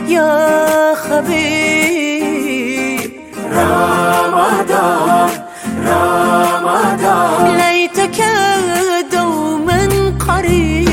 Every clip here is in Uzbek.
يا حبيب. رمضان رمضان ليتك دوما قريب.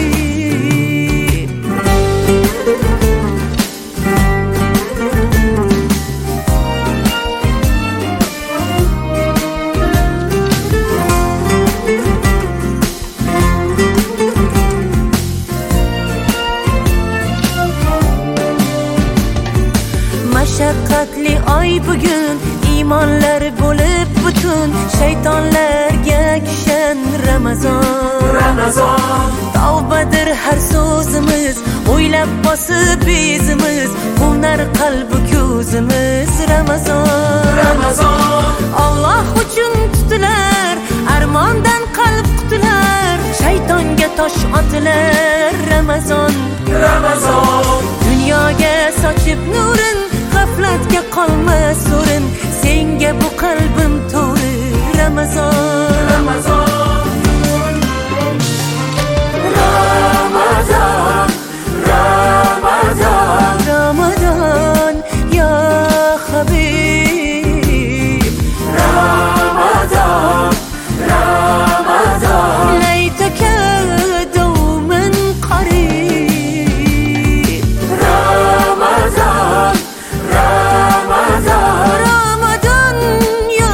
Mashaqqatli oy bugun, iymonlar bo'lib butun, shaytonlarga kishan Ramazon. Ramazon Tavbadir har so'zimiz, o'ylab bosib bezimiz, qo'nar qalbi ko'zimiz. Ramazon Ramazon Alloh uchun tutilar, armondan qalb qutilar, shaytonga tosh otilar. Ramazon Ramazon dunyoga sochib nurin, g'aflatga qolmas o'rin, senga bu qalbim to'ri. Ramazon Ramazon Ramazon Ramazon Ramazon ya habib. Ramazon Ramazon laytaka dawman qarib. Ramazon Ramazon Ramazon ya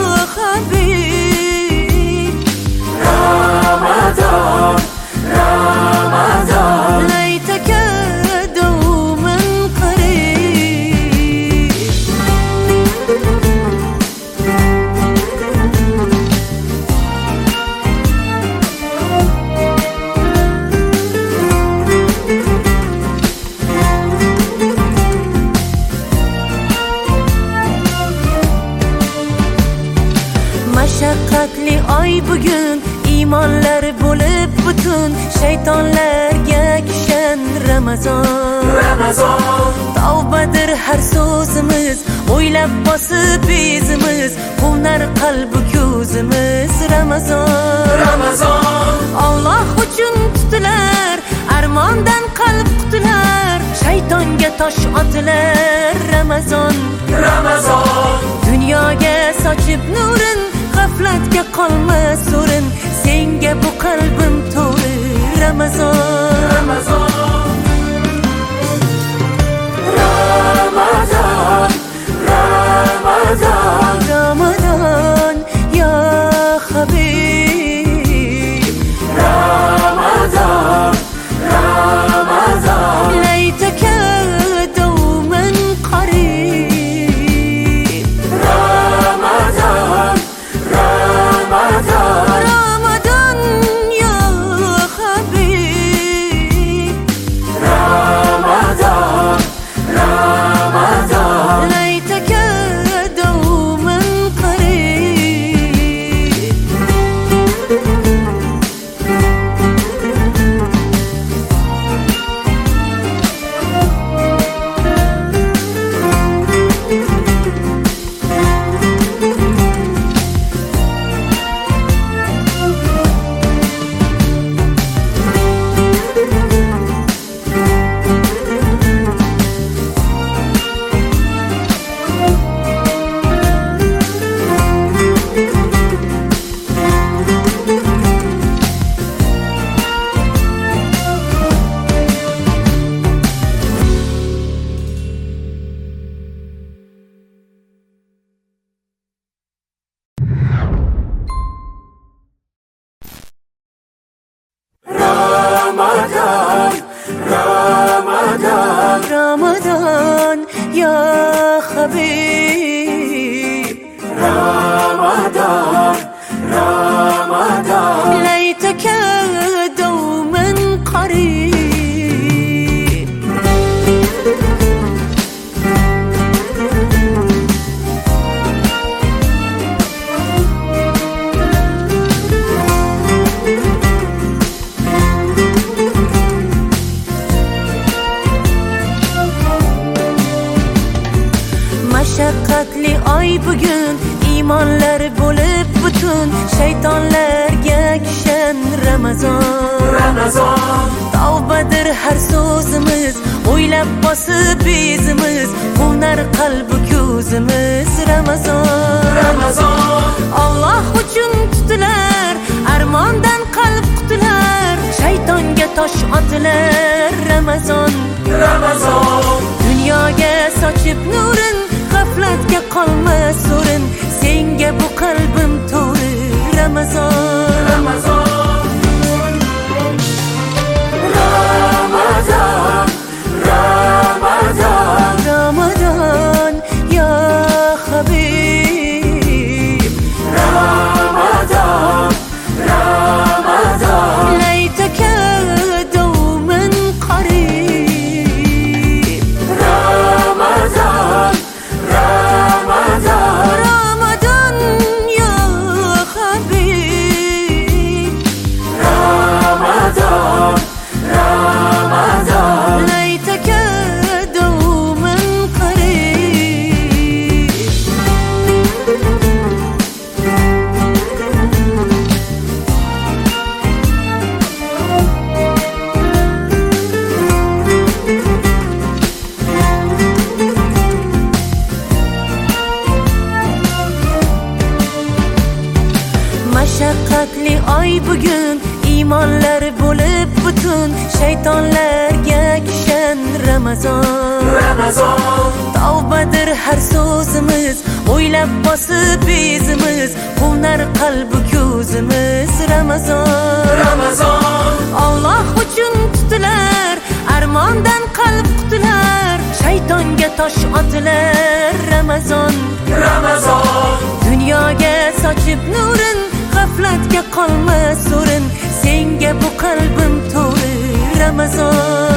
habib. Ramazon Ramazon laytaka dawman qarib. Mashaqqatli oy bugun, iymonlar bo'lib butun, shaytonlarga kishan Ramazon. Ramazon Tavbadir har so'zimiz, o'ylab bosib bezimiz, qo'nar qalbi ko'zimiz. Ramazon Ramazon Alloh uchun tutilar, armondan qalb qutilar, shaytonga tosh otilar. Ramazon Ramazon dunyoga sochib nurin, g'aflatga qolmas o'rin, senga bu qalbim to'ri. Ramazon Ramazon Ramazon Ramazon Ramazon ya habib. Ramazon Ramazon laytaka dawman qarib. Ramazon Ramazon Ramazon ya habib. Ramazon Ramazon laytaka dawman qarib. Ramadan Ramadan Ramadan ya habib. Ramadan Ramadan laytaka dawman qarib. Mashaqqatli oy bugun, iymonlar bo'lib butun, shaytonlarga kishan Ramazon. Ramazon Tavbadir har so'zimiz, o'ylab o'ylab bosib bezimiz, qunar qalbi ko'zimiz. Ramazon Alloh uchun tutilar, armondan qalb qutilar, shaytonga tosh otilar. Ramazon dunyoga sochib nurin, g'aflatga qolmas o'rin, senga bu qalbim to'ri. Ramazon ya Habib. Ramazon laytaka dawman qarib. Ramazon ya Habib. Ramazon laytaka dawman qarib. Mashaqqatli oy bugun, iymonlar bo'lib butun, shaytonlarga kishan. Ramazon tavbadir har so'zimiz, o'ylab bosib bezimiz, qunar qalbi ko'zimiz. Ramazon Alloh uchun tutilar, armondan qalb qutilar, shaytonga tosh otilar. Ramazon dunyoga sochib nurin, g'aflatga qolmas o'rin, senga bu qalbim to'ri. Ramazon